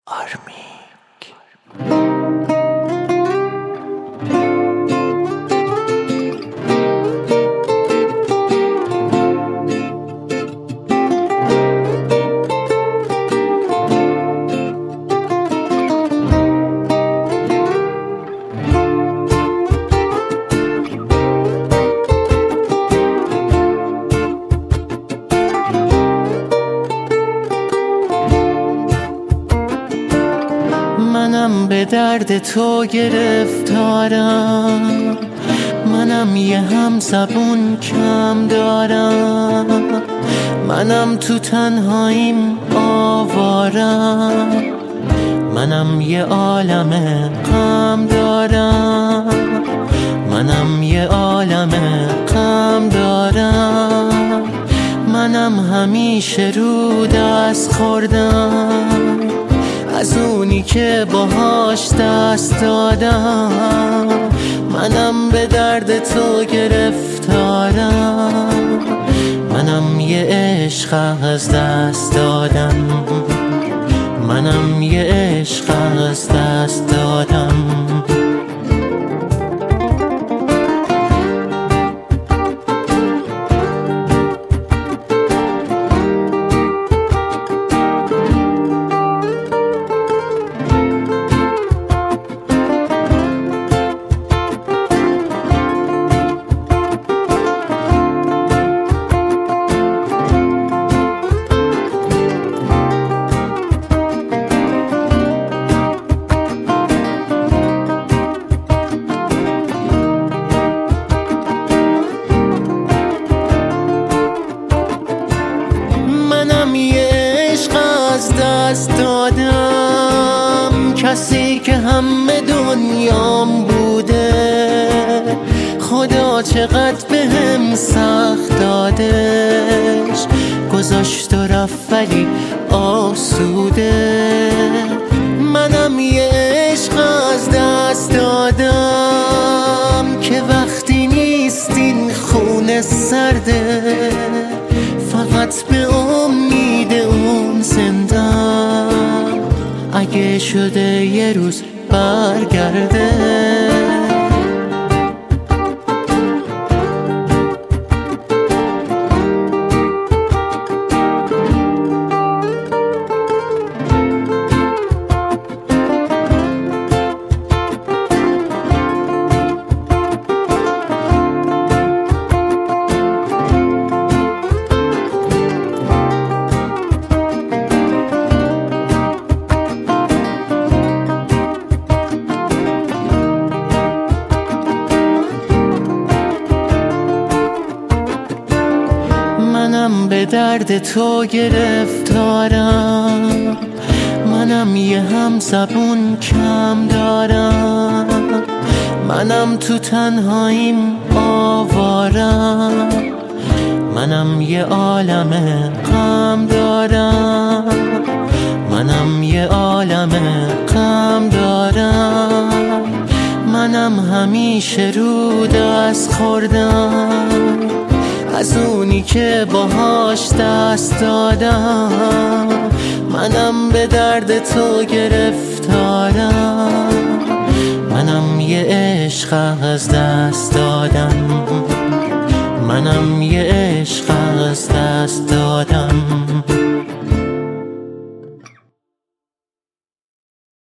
آرمیک. منم به درد تو گرفتارم، منم یه هم زبون کم دارم، منم تو تنهاییم آوارم، منم یه عالم غم دارم، منم یه عالم غم دارم، منم همیشه رو دست خوردم از اونی که باهاش دست دادم. منم به درد تو گرفتارم، منم یه عشق از دست دادم، منم یه عشق از دست دادم. منم یه عشق از دست دادم، کسی که همه دنیام بوده، خدا چقدر بهم سخت دادش، گذاشت و رفت ولی آسوده. منم یه عشق از دست دادم که وقتی نیستین خونه سرده، فقط به امید اون زندم اگه شده یه روز برگرده. منم به درد تو گرفتارم، منم یه هم زبون کم دارم، منم تو تنهاییم آوارم، منم یه عالم غم دارم، منم یه عالم غم دارم، منم همیشه رو دست خوردم از اونی که باهاش دست دادم. منم به درد تو گرفتارم، منم یه عشق از دست دادم، منم یه عشق از دست دادم.